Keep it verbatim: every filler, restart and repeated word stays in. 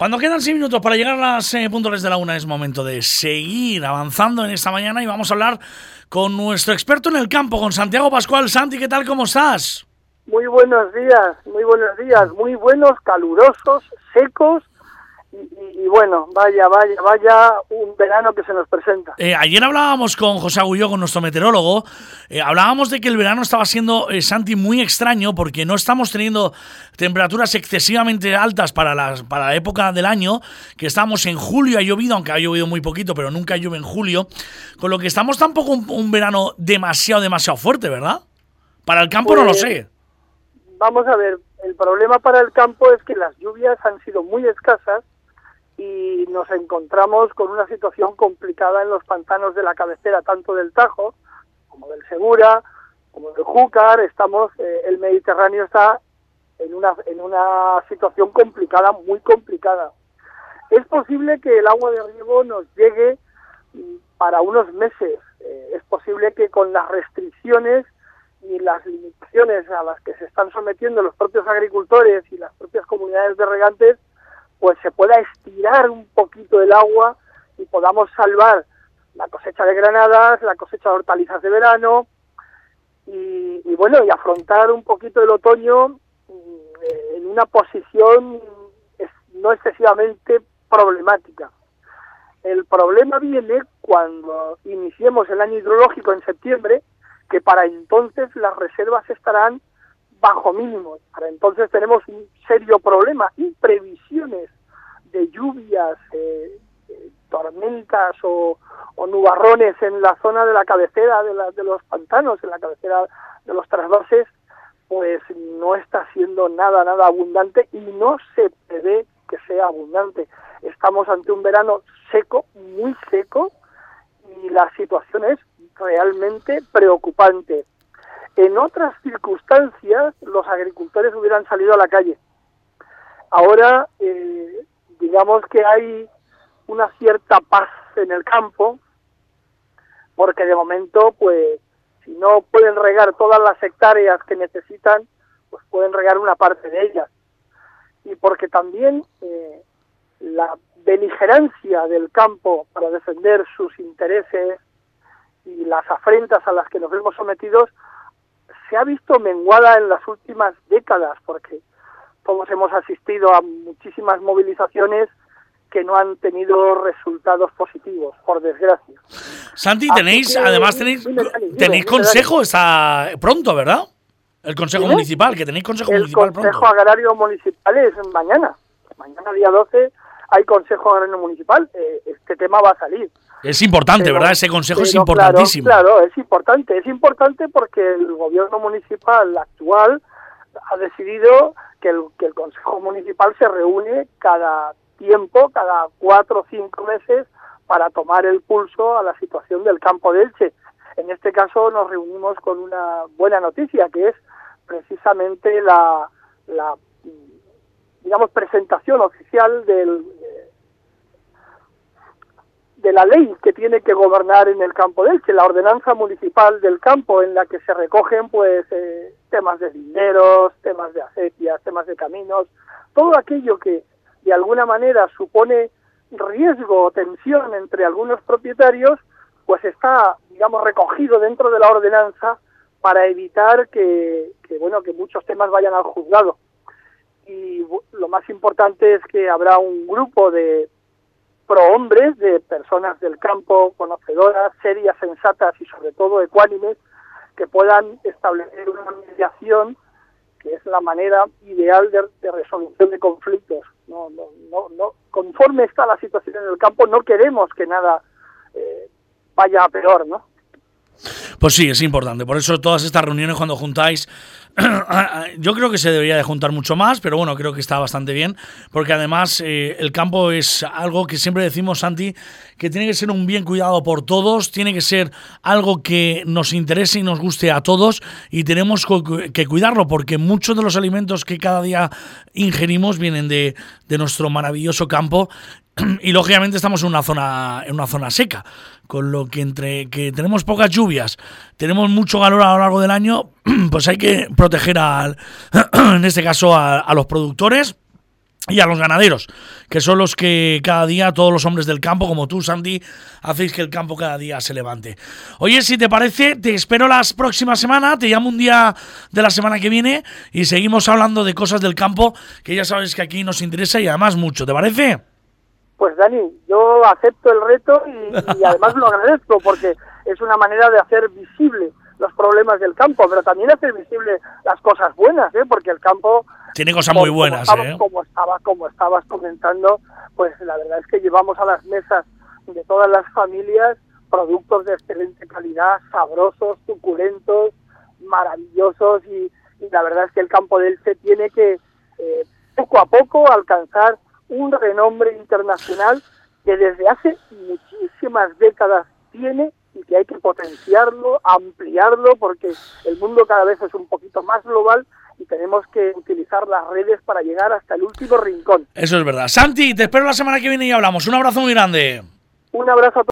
Cuando quedan seis minutos para llegar a las eh, puntuales de la una, es momento de seguir avanzando en esta mañana y vamos a hablar con nuestro experto en el campo, con Santiago Pascual. Santi, ¿qué tal? ¿Cómo estás? Muy buenos días, muy buenos días, muy buenos, calurosos, secos y, y, y bueno, vaya, vaya, vaya un verano que se nos presenta. Eh, ayer hablábamos con José Agulló, con nuestro meteorólogo, eh, hablábamos de que el verano estaba siendo, eh, Santi, muy extraño porque no estamos teniendo temperaturas excesivamente altas para, las, para la época del año, que estamos en julio, ha llovido, aunque ha llovido muy poquito, pero nunca llueve en julio, con lo que estamos tampoco un, un verano demasiado, demasiado fuerte, ¿verdad? Para el campo pues, no lo sé. Vamos a ver, el problema para el campo es que las lluvias han sido muy escasas y nos encontramos con una situación complicada en los pantanos de la cabecera, tanto del Tajo como del Segura, como del Júcar. Estamos, eh, el Mediterráneo está en una en una situación complicada, muy complicada. Es posible que el agua de riego nos llegue para unos meses. Eh, es posible que con las restricciones y las limitaciones a las que se están sometiendo los propios agricultores y las propias comunidades de regantes, pues se pueda estirar un poquito el agua y podamos salvar la cosecha de granadas, la cosecha de hortalizas de verano y, y bueno, y afrontar un poquito el otoño eh, en una posición es, no excesivamente problemática. El problema viene cuando iniciemos el año hidrológico en septiembre, que para entonces las reservas estarán bajo mínimos. Para entonces tenemos un serio problema y previsiones de lluvias, eh, eh, tormentas o, o nubarrones en la zona de la cabecera de, la, de los pantanos, en la cabecera de los trasvases, pues no está siendo nada, nada abundante y no se prevé que sea abundante. Estamos ante un verano seco, muy seco, y la situación es realmente preocupante. En otras circunstancias, los agricultores hubieran salido a la calle. Ahora, eh, digamos que hay una cierta paz en el campo, porque de momento, pues, si no pueden regar todas las hectáreas que necesitan, pues pueden regar una parte de ellas. Y porque también eh, la beligerancia del campo para defender sus intereses y las afrentas a las que nos vemos sometidos se ha visto menguada en las últimas décadas, porque todos hemos asistido a muchísimas movilizaciones que no han tenido resultados positivos, por desgracia. Santi, tenéis, que, además tenéis, dime, Dani, dime, tenéis dime, consejo está pronto, ¿verdad? El consejo ¿Dime? municipal, que tenéis consejo el municipal consejo pronto. El consejo agrario municipal es mañana. Mañana, día doce, hay consejo agrario municipal. Eh, este tema va a salir. Es importante, pero, ¿verdad? Ese consejo pero, es importantísimo. Claro, claro, es importante. Es importante porque el gobierno municipal actual ha decidido que el, que el consejo municipal se reúne cada tiempo, cada cuatro o cinco meses, para tomar el pulso a la situación del campo de Elche. En este caso nos reunimos con una buena noticia, que es precisamente la, la digamos, presentación oficial del de la ley que tiene que gobernar en el campo de Elche, la ordenanza municipal del campo, en la que se recogen pues eh, temas de linderos, temas de acequias, temas de caminos, todo aquello que de alguna manera supone riesgo o tensión entre algunos propietarios, pues está, digamos, recogido dentro de la ordenanza para evitar que, que bueno, que muchos temas vayan al juzgado. Y lo más importante es que habrá un grupo de prohombres, de personas del campo conocedoras, serias, sensatas y sobre todo ecuánimes, que puedan establecer una mediación que es la manera ideal de, de resolución de conflictos. No, no, no, no, conforme está la situación en el campo, no queremos que nada eh, vaya a peor, ¿no? Pues sí, es importante. Por eso todas estas reuniones, cuando juntáis, yo creo que se debería de juntar mucho más, pero bueno, creo que está bastante bien, porque además eh, el campo es algo que siempre decimos, Santi, que tiene que ser un bien cuidado por todos, tiene que ser algo que nos interese y nos guste a todos, y tenemos que cuidarlo, porque muchos de los alimentos que cada día ingerimos vienen de, de nuestro maravilloso campo. Y lógicamente estamos en una zona en una zona seca, con lo que entre que tenemos pocas lluvias, tenemos mucho calor a lo largo del año, pues hay que proteger al, en este caso a, a los productores y a los ganaderos, que son los que cada día, todos los hombres del campo, como tú, Santi, hacéis que el campo cada día se levante. Oye, si te parece, te espero las próximas semanas, te llamo un día de la semana que viene y seguimos hablando de cosas del campo, que ya sabes que aquí nos interesa y además mucho, ¿te parece? Pues Dani, yo acepto el reto y, y además lo agradezco porque es una manera de hacer visible los problemas del campo, pero también hacer visible las cosas buenas, ¿eh? Porque el campo tiene cosas muy buenas, como, ¿eh? Como, estaba, como estabas comentando, pues la verdad es que llevamos a las mesas de todas las familias productos de excelente calidad, sabrosos, suculentos, maravillosos y, y la verdad es que el campo de Elche tiene que eh, poco a poco alcanzar un renombre internacional que desde hace muchísimas décadas tiene y que hay que potenciarlo, ampliarlo, porque el mundo cada vez es un poquito más global y tenemos que utilizar las redes para llegar hasta el último rincón. Eso es verdad. Santi, te espero la semana que viene y hablamos. Un abrazo muy grande. Un abrazo a todos.